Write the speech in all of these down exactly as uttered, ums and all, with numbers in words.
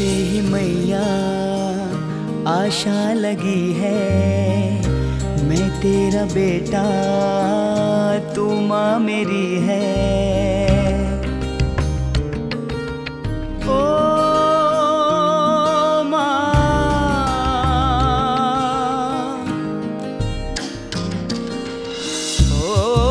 तुझसे ही मैया आशा लगी है, मैं तेरा बेटा तू माँ मेरी है। ओ माँ, ओ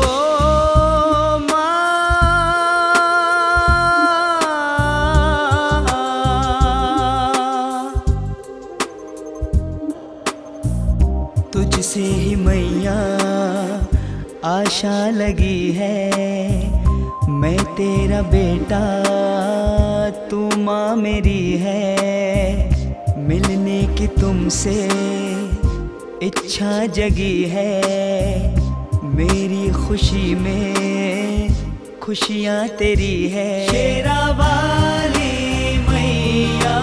तुझसे ही मैया आशा लगी है, मैं तेरा बेटा तू माँ मेरी है। मिलने की तुमसे इच्छा जगी है, मेरी खुशी में खुशियाँ तेरी है। शेरा वाली मैया,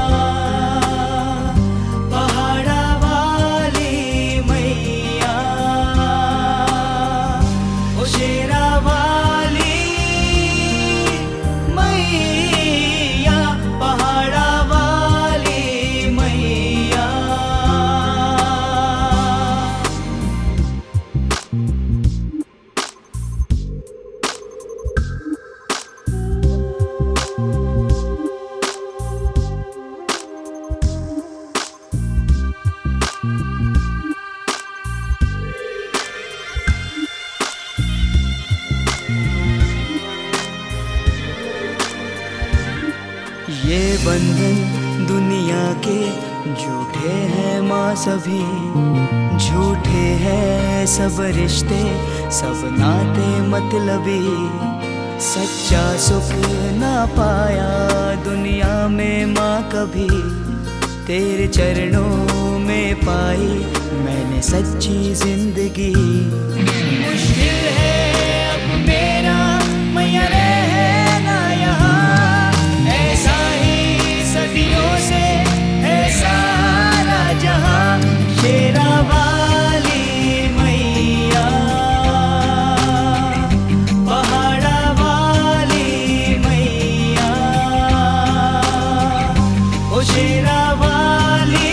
ये बंधन दुनिया के झूठे हैं माँ सभी, झूठे हैं सब रिश्ते सब नाते मतलबी। सच्चा सुख ना पाया दुनिया में माँ कभी, तेरे चरणों में पाई मैंने सच्ची जिंदगी। मुश्किल है अब मेरा मैया रहना यहाँ, ऐसा ही सदियों से है सारा जहाँ। शेरा वाली मैया, पहाड़ा वाली मैया, ओ शेरा वाली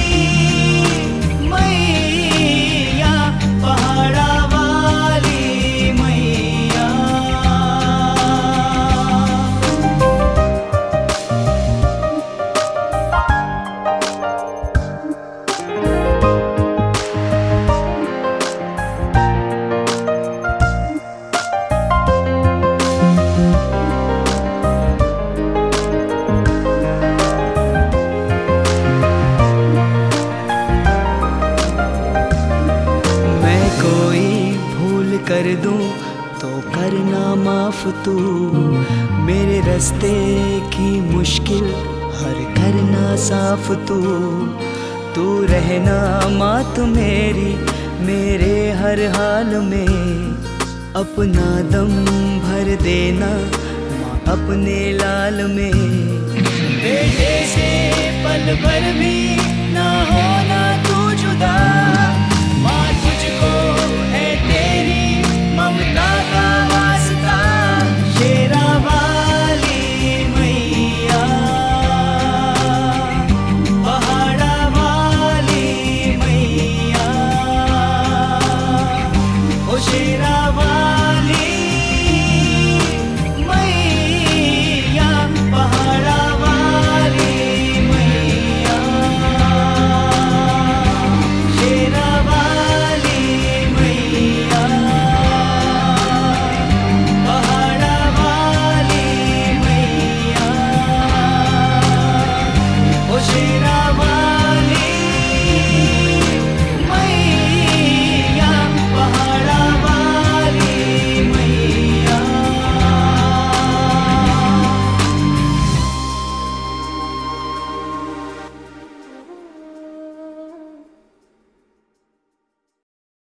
मैया, पहाड़ा वाली मैया। कर दूं तो करना माफ तू, मेरे रास्ते की मुश्किल हर करना साफ तू। तू रहना माँ तू मेरी मेरे हर हाल में, अपना दम भर देना माँ अपने लाल में। बेटे से पल भर भी ना होना तू जुदा,